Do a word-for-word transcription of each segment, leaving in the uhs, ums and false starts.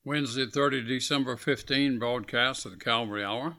Wednesday, the thirtieth of December, fifteen, broadcast of the Calvary Hour.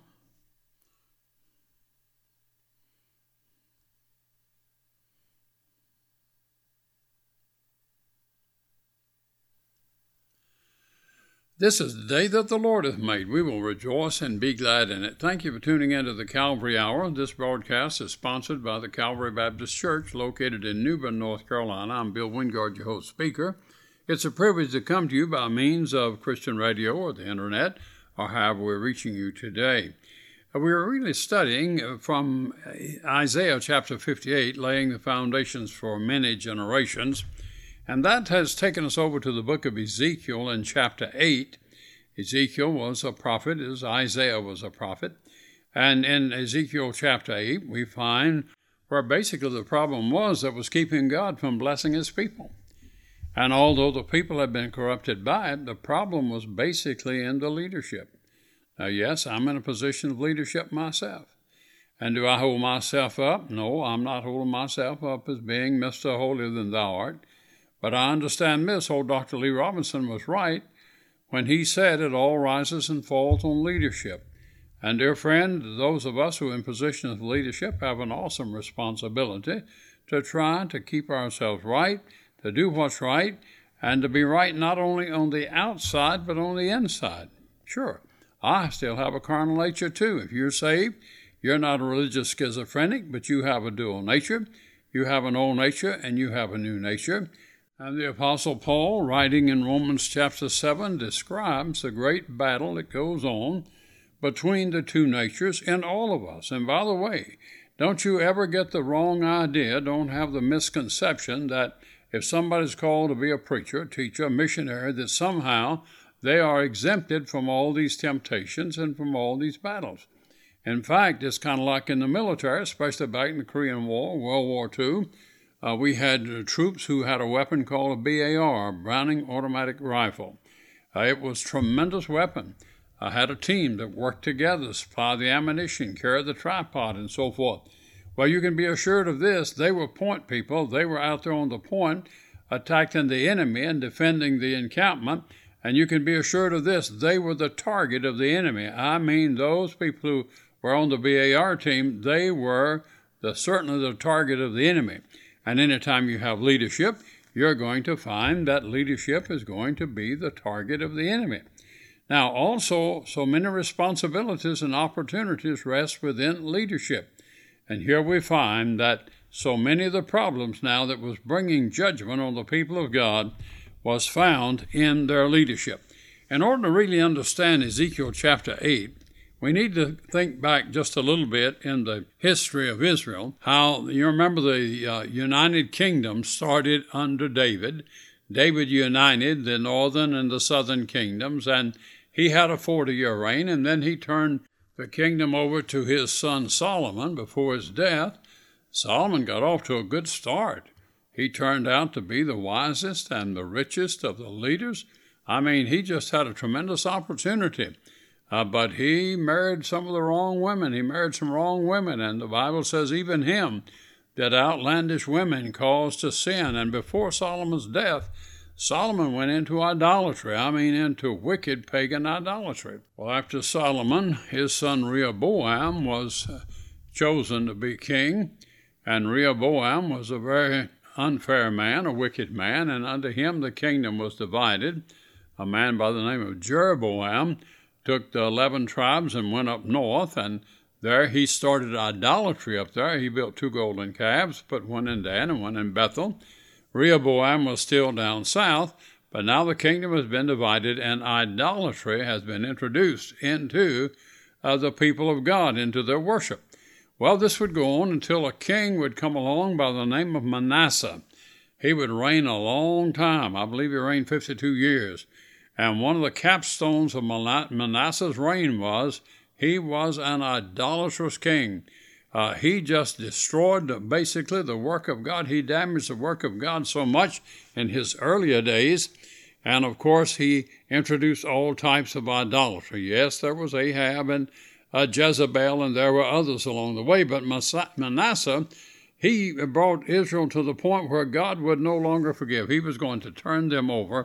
This is the day that the Lord hath made. We will rejoice and be glad in it. Thank you for tuning into the Calvary Hour. This broadcast is sponsored by the Calvary Baptist Church located in New Bern, North Carolina. I'm Bill Wingard, your host speaker. It's a privilege to come to you by means of Christian radio or the internet, or however we're reaching you today. We're really studying from Isaiah chapter fifty-eight, laying the foundations for many generations. And that has taken us over to the book of Ezekiel in chapter eight. Ezekiel was a prophet, as Isaiah was a prophet. And in Ezekiel chapter eight, we find where basically the problem was that was keeping God from blessing his people. And although the people had been corrupted by it, the problem was basically in the leadership. Now, yes, I'm in a position of leadership myself. And do I hold myself up? No, I'm not holding myself up as being Mister Holier than Thou art. But I understand this. Old Doctor Lee Robinson was right when he said it all rises and falls on leadership. And dear friend, those of us who are in positions of leadership have an awesome responsibility to try to keep ourselves right, to do what's right, and to be right not only on the outside, but on the inside. Sure, I still have a carnal nature too. If you're saved, you're not a religious schizophrenic, but you have a dual nature. You have an old nature and you have a new nature. And the Apostle Paul, writing in Romans chapter seven, describes the great battle that goes on between the two natures in all of us. And by the way, don't you ever get the wrong idea, don't have the misconception that if somebody's called to be a preacher, a teacher, a missionary, that somehow they are exempted from all these temptations and from all these battles. In fact, it's kind of like in the military, especially back in the Korean War, World War Two. Uh, we had uh, troops who had a weapon called a B A R, Browning Automatic Rifle. Uh, it was a tremendous weapon. I had a team that worked together, supply the ammunition, carry the tripod, and so forth. Well, you can be assured of this. They were point people. They were out there on the point, attacking the enemy and defending the encampment. And you can be assured of this. They were the target of the enemy. I mean, those people who were on the B A R team, they were the, certainly the target of the enemy. And anytime you have leadership, you're going to find that leadership is going to be the target of the enemy. Now, also, so many responsibilities and opportunities rest within leadership. And here we find that so many of the problems now that was bringing judgment on the people of God was found in their leadership. In order to really understand Ezekiel chapter eight, we need to think back just a little bit in the history of Israel, how you remember the uh, United Kingdom started under David. David united the northern and the southern kingdoms, and he had a forty-year reign, and then he turned the kingdom over to his son Solomon before his death. Solomon got off to a good start. He turned out to be the wisest and the richest of the leaders. I mean, he just had a tremendous opportunity. Uh, but he married some of the wrong women. He married some wrong women, and the Bible says even him that outlandish women caused to sin. And before Solomon's death, Solomon went into idolatry, I mean into wicked pagan idolatry. Well, after Solomon, his son Rehoboam was chosen to be king, and Rehoboam was a very unfair man, a wicked man, and unto him the kingdom was divided. A man by the name of Jeroboam took the eleven tribes and went up north, and there he started idolatry up there. He built two golden calves, put one in Dan and one in Bethel. Rehoboam was still down south, but now the kingdom has been divided and idolatry has been introduced into uh, the people of God, into their worship. Well, this would go on until a king would come along by the name of Manasseh. He would reign a long time. I believe he reigned fifty-two years. And one of the capstones of Manasseh's reign was he was an idolatrous king. Uh, he just destroyed basically the work of God. He damaged the work of God so much in his earlier days. And of course, he introduced all types of idolatry. Yes, there was Ahab and uh, Jezebel, and there were others along the way. But Manasseh, he brought Israel to the point where God would no longer forgive. He was going to turn them over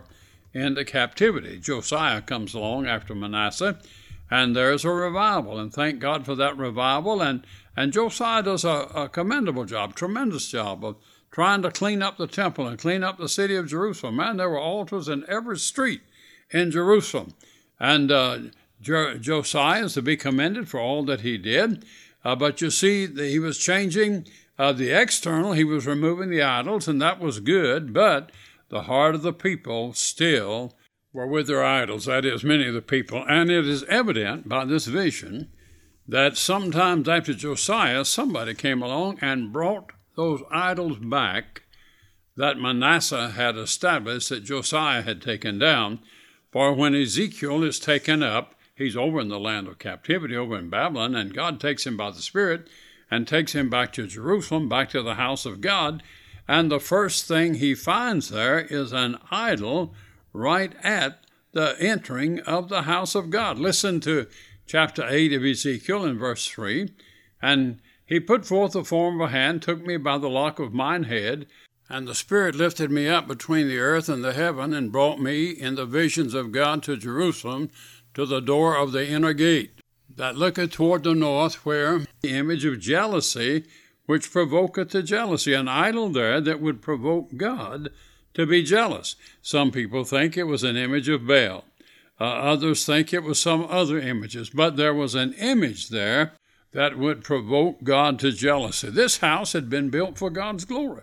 into captivity. Josiah comes along after Manasseh, and there's a revival, and thank God for that revival. And, and Josiah does a, a commendable job, tremendous job of trying to clean up the temple and clean up the city of Jerusalem. Man, there were altars in every street in Jerusalem. And uh, Jo- Josiah is to be commended for all that he did. Uh, but you see, he was changing uh, the external. He was removing the idols, and that was good. But the heart of the people still were with their idols, that is, many of the people. And it is evident by this vision that sometimes after Josiah, somebody came along and brought those idols back that Manasseh had established, that Josiah had taken down. For when Ezekiel is taken up, he's over in the land of captivity, over in Babylon, and God takes him by the Spirit and takes him back to Jerusalem, back to the house of God. And the first thing he finds there is an idol right at the entering of the house of God. Listen to chapter eight of Ezekiel in verse three. And he put forth the form of a hand, took me by the lock of mine head, and the Spirit lifted me up between the earth and the heaven, and brought me in the visions of God to Jerusalem, to the door of the inner gate, that looketh toward the north, where the image of jealousy, which provoketh to jealousy, an idol there that would provoke God to be jealous. Some people think it was an image of Baal. Uh, others think it was some other images, but there was an image there that would provoke God to jealousy. This house had been built for God's glory.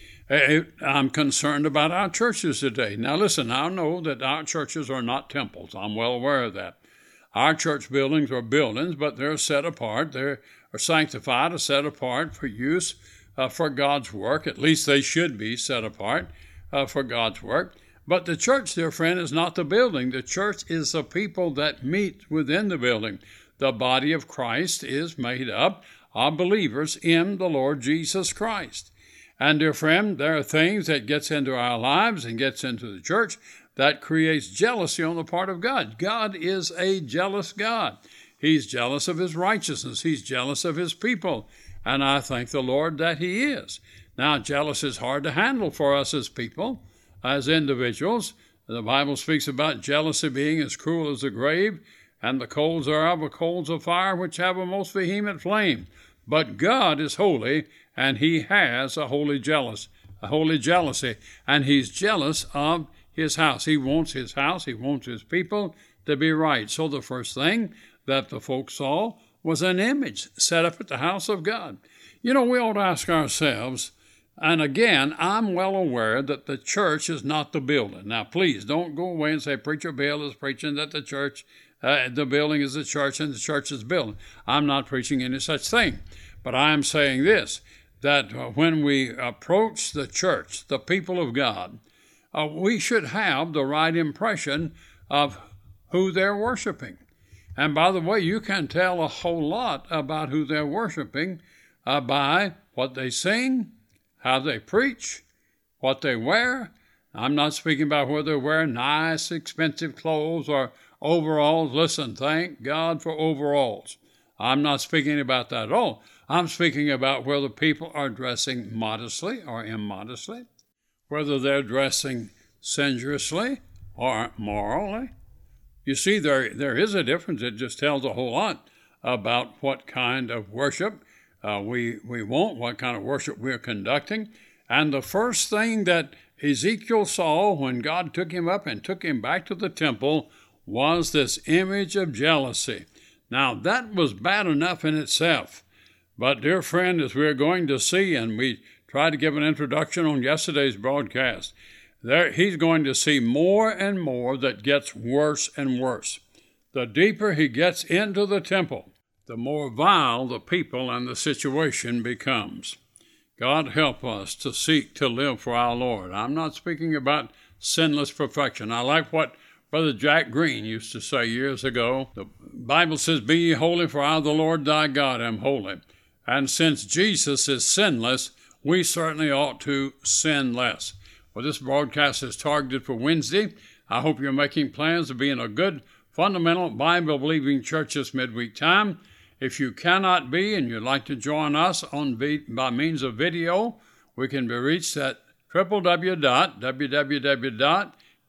I'm concerned about our churches today. Now listen, I know that our churches are not temples. I'm well aware of that. Our church buildings are buildings, but they're set apart. They are sanctified or set apart for use uh, for God's work. At least they should be set apart uh, for God's work. But the church, dear friend, is not the building. The church is the people that meet within the building. The body of Christ is made up of believers in the Lord Jesus Christ. And, dear friend, there are things that gets into our lives and gets into the church that creates jealousy on the part of God. God is a jealous God. He's jealous of his righteousness. He's jealous of his people. And I thank the Lord that he is. Now, jealousy is hard to handle for us as people, as individuals. The Bible speaks about jealousy being as cruel as the grave, and the coals thereof are coals of fire, which have a most vehement flame. But God is holy, and he has a holy jealous, a holy jealousy, and he's jealous of his house. He wants his house, he wants his people to be right. So the first thing that the folks saw was an image set up at the house of God. You know, we ought to ask ourselves, and again, I'm well aware that the church is not the building. Now, please don't go away and say, Preacher Bill is preaching that the church Uh, the building is the church and the church is the building. I'm not preaching any such thing. But I am saying this, that uh, when we approach the church, the people of God, uh, we should have the right impression of who they're worshiping. And by the way, you can tell a whole lot about who they're worshiping uh, by what they sing, how they preach, what they wear. I'm not speaking about whether they wear nice, expensive clothes or overalls. Listen, thank God for overalls. I'm not speaking about that at all. I'm speaking about whether people are dressing modestly or immodestly, whether they're dressing sensuously or morally. You see, there there is a difference. It just tells a whole lot about what kind of worship uh, we, we want, what kind of worship we're conducting. And the first thing that Ezekiel saw when God took him up and took him back to the temple was this image of jealousy. Now, that was bad enough in itself. But, dear friend, as we're going to see, and we tried to give an introduction on yesterday's broadcast, there he's going to see more and more that gets worse and worse. The deeper he gets into the temple, the more vile the people and the situation becomes. God help us to seek to live for our Lord. I'm not speaking about sinless perfection. I like what Brother Jack Green used to say years ago. The Bible says, Be ye holy, for I, the Lord thy God, am holy. And since Jesus is sinless, we certainly ought to sin less. Well, this broadcast is targeted for Wednesday. I hope you're making plans to be in a good, fundamental, Bible-believing church this midweek time. If you cannot be and you'd like to join us on by means of video, we can be reached at w w w dot w w w dot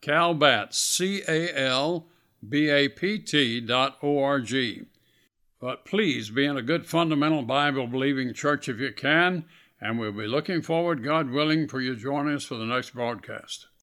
calbat, C A L B A P T dot O R G. But please be in a good fundamental Bible-believing church if you can, and we'll be looking forward, God willing, for you to join us for the next broadcast.